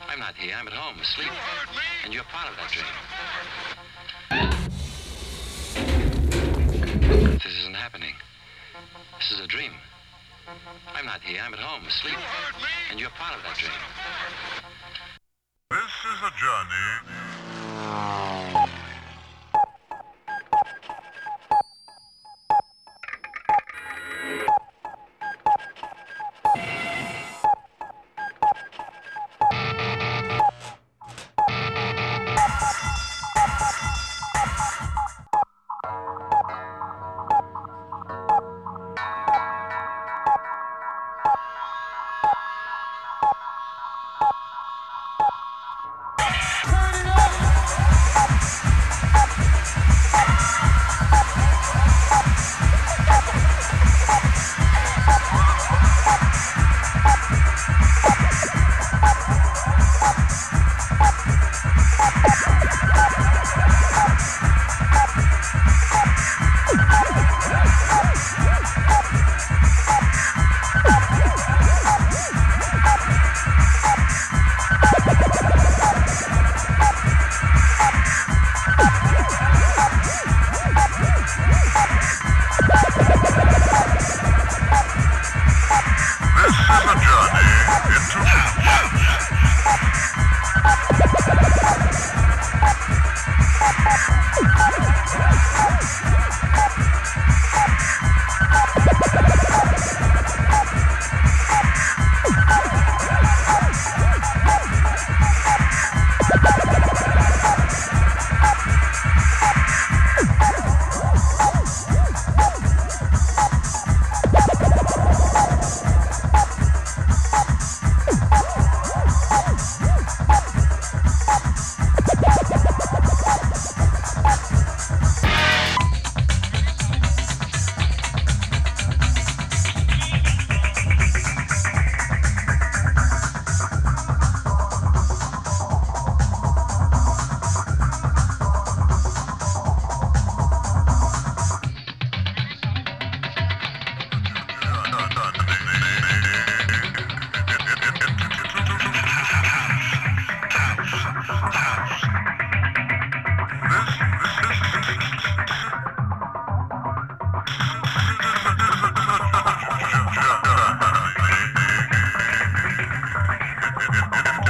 I'm not here. I'm at home, asleep. And you're part of that dream. This isn't happening. This is a dream. I'm not here. I'm at home, asleep. And you're part of that dream. This is a journey.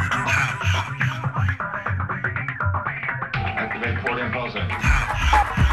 Activate port impulsor.